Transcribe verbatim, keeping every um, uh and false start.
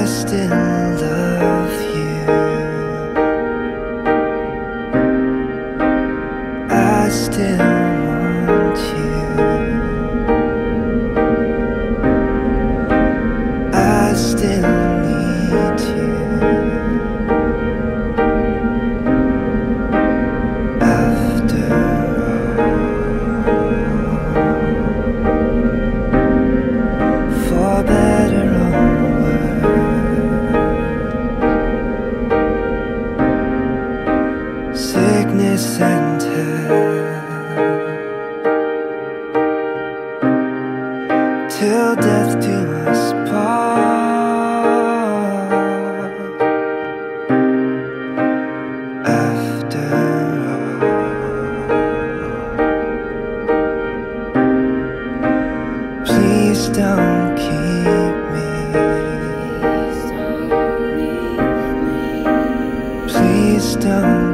I still love you. I still want you. I still need you. After all, for better or worse, sickness and health, till death do us part. After all, please don't keep me. Please don't